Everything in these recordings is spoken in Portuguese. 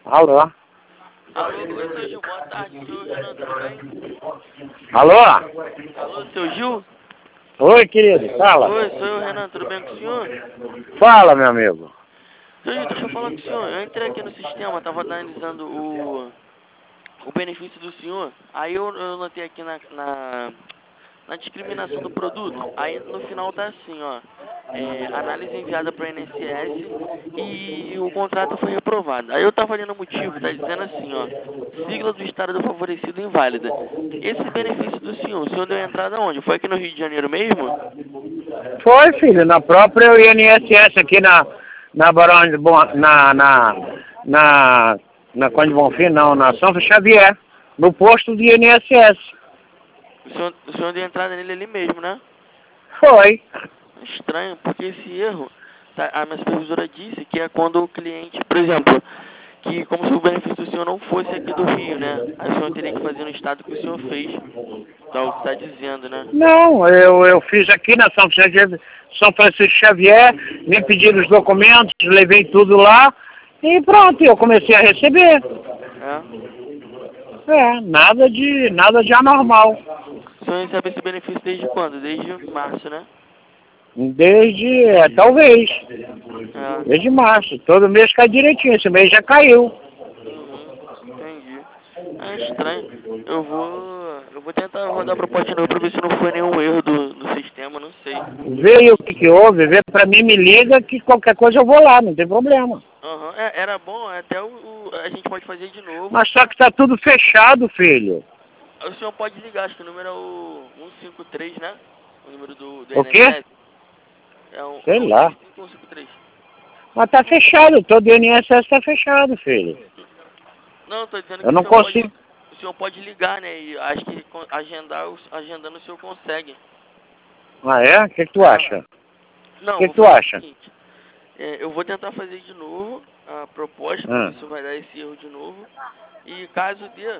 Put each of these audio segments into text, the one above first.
Alô? Alô, oi, seu Gil, boa tarde, sou o Renan, tudo bem? Alô? Alô, seu Gil? Oi, querido, fala. Oi, sou eu, Renan, tudo bem com o senhor? Fala, meu amigo. Seu Gil, deixa eu falar com o senhor, eu entrei aqui no sistema, tava analisando o benefício do senhor, aí eu notei aqui na discriminação do produto, aí no final tá assim, ó, análise enviada para o INSS e o contrato foi reprovado. Aí eu tava lendo o motivo, tá dizendo assim, ó, sigla do estado do favorecido inválida. Esse benefício do senhor, o senhor deu entrada onde? Foi aqui no Rio de Janeiro mesmo? Foi, filho, na própria INSS aqui na Barão de Bom, na Conde Bonfim, não, na São Xavier, no posto do INSS. O senhor deu entrada nele ali mesmo, né? Foi. Estranho, porque esse erro, a minha supervisora disse que é quando o cliente, por exemplo, que como se o benefício do senhor não fosse aqui do Rio, né? Aí o senhor teria que fazer no estado que o senhor fez. Então, o que está dizendo, né? Não, eu fiz aqui na São Francisco Xavier, me pediram os documentos, levei tudo lá e pronto, eu comecei a receber. Nada de anormal. O senhor recebe esse benefício desde quando? Desde março, né? Desde, talvez, desde março. Todo mês cai direitinho, esse mês já caiu. Entendi. É estranho. Eu vou tentar rodar a proposta de novo pra ver se não foi nenhum erro do sistema, não sei. Vê o que houve, vê pra mim, me liga que qualquer coisa eu vou lá, não tem problema. Era bom, até a gente pode fazer de novo. Mas só que tá tudo fechado, filho. O senhor pode ligar, acho que o número é o 153, né? O número do O quê? INSS. Sei lá. 153. Mas tá fechado, todo INSS tá fechado, filho. Não, tô dizendo Eu que não consigo. o senhor pode ligar, né? E acho que agendando o senhor consegue. Ah, é? O que tu acha? Não, O que vou tu fazer acha? o seguinte. Eu vou tentar fazer de novo a proposta, pra ver se vai dar esse erro de novo. E caso dê,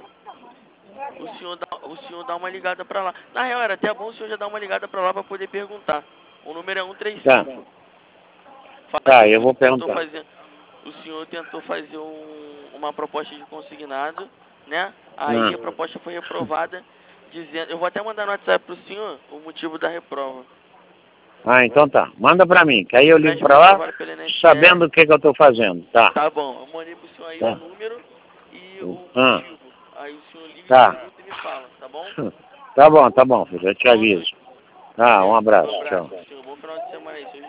o senhor dá uma ligada pra lá. Na real, era até bom o senhor já dar uma ligada pra lá pra poder perguntar. O número é 135. Tá, eu vou perguntar. O senhor tentou fazer uma proposta de consignado, né? Aí a proposta foi reprovada, dizendo... Eu vou até mandar no WhatsApp pro senhor o motivo da reprova. Ah, então tá. Manda pra mim, que aí eu ligo pra lá, sabendo o que eu tô fazendo, tá? Tá bom, eu mandei pro senhor aí o número e o motivo. Aí o senhor liga e me fala, tá bom? Tá bom, filho, eu te aviso. Um abraço, tchau. Bom final de semana aí, senhor.